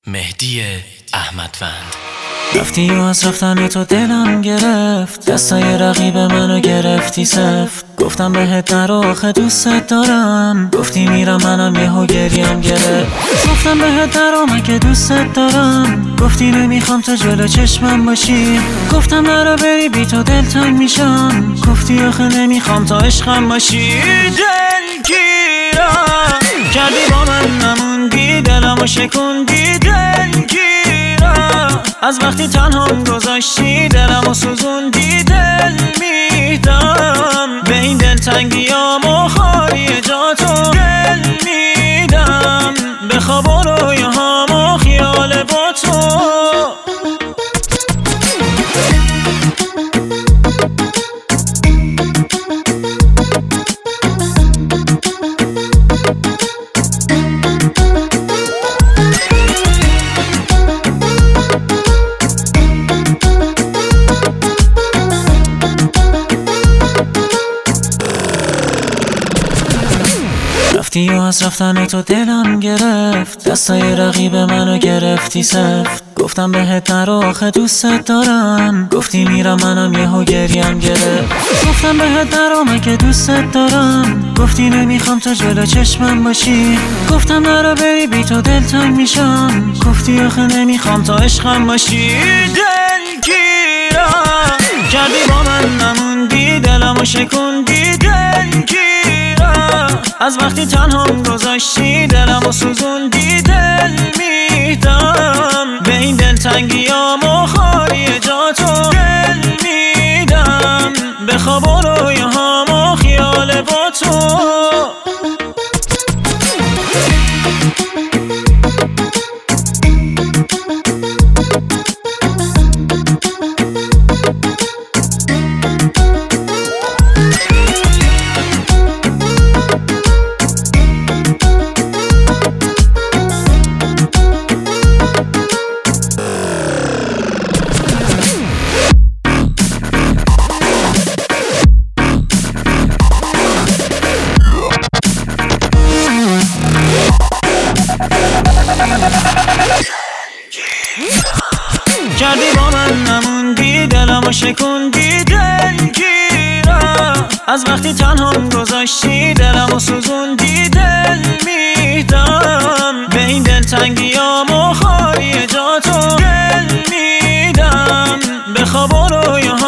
مهدی احمدوند. رفتی و از رفتن تو دلم گرفت، دستای رقیب منو گرفتی سفت. گفتم بهت نرو آخه دوست دارم، گفتی میرم منم یهو گریم گرفت. گفتم بهت نرو من که دوست دارم، گفتی نمیخوام تو جلو چشمم باشی. گفتم نرو بری بی تو دلتنگ میشم، گفتی آخه نمیخوام تا عشقم باشی. دلگیرم کردی با من نموندی، دلمو شکوندی. دلگیرم از وقتی تنهام گذاشتی، دلمو سوزوندی. دل میدم به این دلتنگیام و خالی جاتو. دل میدم به خواب و رویاهام و خیال با تو. رفتی و از رفتن تو دلم گرفت، دستای رقیب منو گرفتی سفت. گفتم بهت نرو آخه دوست دارم، گفتی میرم منم یهو گریم گرفت. گفتم بهت نرو من که دوست دارم، گفتی نمیخوام تو جلو چشمم باشی. گفتم نرو بری بی تو دلتنگ میشم، گفتی آخه نمیخوام تا عشقم باشی. دلگیرم کردی با من نموندی، دلمو شکوندی. دلگیرم از وقتی تنهام گذاشتی، دلمو سوزوندی. دل میدم به این دلتنگیام و خالی جاتو. دل میدم به خواب و رویاهام و خیال با تو. کردی با من نموندی، دلمو شکوندی. دلگیرم از وقتی تنهام گذاشتی، دلمو سوزوندی. دل میدم به این دلتنگیام و خالی جاتو. دل میدم به خواب و رویاهام